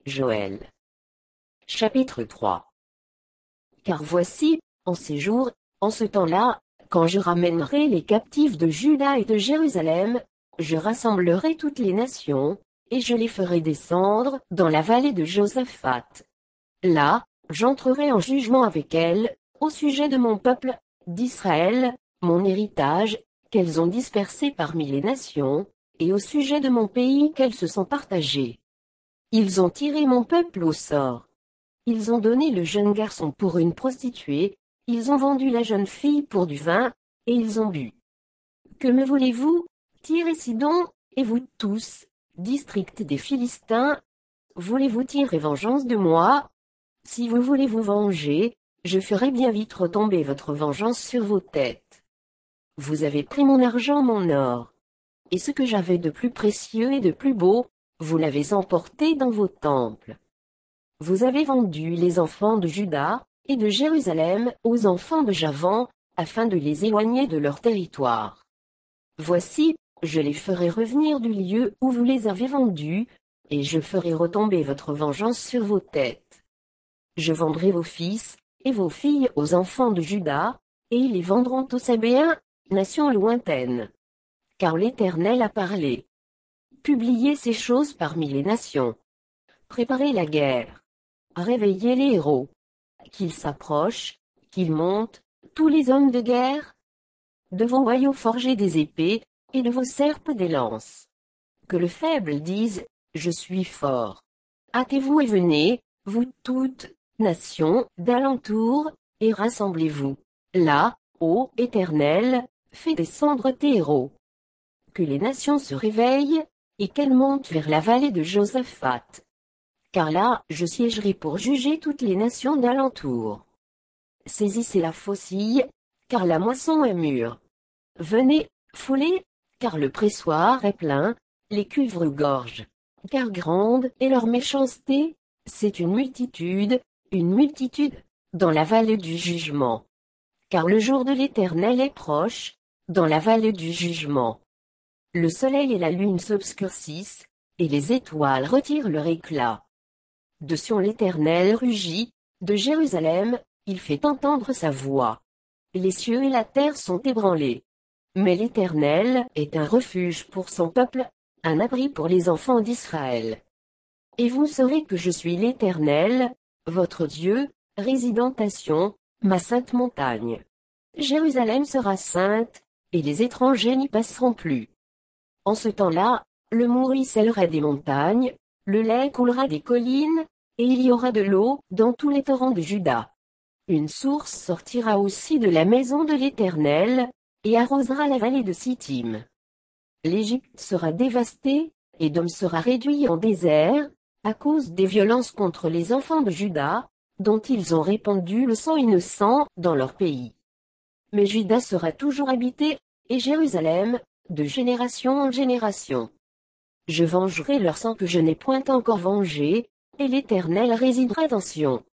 Joël. Chapitre 3. Car voici, en ces jours, en ce temps-là, quand je ramènerai les captifs de Juda et de Jérusalem, je rassemblerai toutes les nations, et je les ferai descendre dans la vallée de Josaphat. Là, j'entrerai en jugement avec elles, au sujet de mon peuple, d'Israël, mon héritage, qu'elles ont dispersé parmi les nations, et au sujet de mon pays qu'elles se sont partagées. Ils ont tiré mon peuple au sort. Ils ont donné le jeune garçon pour une prostituée, ils ont vendu la jeune fille pour du vin, et ils ont bu. Que me voulez-vous, Tyr et Sidon, et vous tous, district des Philistins, voulez-vous tirer vengeance de moi? Si vous voulez vous venger, je ferai bien vite retomber votre vengeance sur vos têtes. Vous avez pris mon argent, mon or. Et ce que j'avais de plus précieux et de plus beau, vous l'avez emporté dans vos temples. Vous avez vendu les enfants de Juda et de Jérusalem aux enfants de Javan, afin de les éloigner de leur territoire. Voici, je les ferai revenir du lieu où vous les avez vendus, et je ferai retomber votre vengeance sur vos têtes. Je vendrai vos fils et vos filles aux enfants de Juda, et ils les vendront aux Sabéens, nation lointaine. Car l'Éternel a parlé. Publiez ces choses parmi les nations. Préparez la guerre. Réveillez les héros. Qu'ils s'approchent, qu'ils montent, tous les hommes de guerre. De vos royaux forgez des épées, et de vos serpes des lances. Que le faible dise, je suis fort. Hâtez-vous et venez, vous toutes, nations, d'alentour, et rassemblez-vous. Là, ô Éternel, fais descendre tes héros. Que les nations se réveillent, et qu'elles montent vers la vallée de Josaphat. Car là, je siégerai pour juger toutes les nations d'alentour. Saisissez la faucille, car la moisson est mûre. Venez, foulez, car le pressoir est plein, les cuves gorgent. Car grande est leur méchanceté, c'est une multitude, dans la vallée du jugement. Car le jour de l'Éternel est proche, dans la vallée du jugement. Le soleil et la lune s'obscurcissent, et les étoiles retirent leur éclat. De Sion l'Éternel rugit, de Jérusalem, il fait entendre sa voix. Les cieux et la terre sont ébranlés. Mais l'Éternel est un refuge pour son peuple, un abri pour les enfants d'Israël. Et vous saurez que je suis l'Éternel, votre Dieu, résidant à Sion, ma sainte montagne. Jérusalem sera sainte, et les étrangers n'y passeront plus. En ce temps-là, le mou ruissellera des montagnes, le lait coulera des collines, et il y aura de l'eau dans tous les torrents de Juda. Une source sortira aussi de la maison de l'Éternel, et arrosera la vallée de Sittim. L'Égypte sera dévastée, Édom sera réduit en désert, à cause des violences contre les enfants de Juda, dont ils ont répandu le sang innocent dans leur pays. Mais Juda sera toujours habité, et Jérusalem, de génération en génération. Je vengerai leur sang que je n'ai point encore vengé, et l'Éternel résidera dans Sion.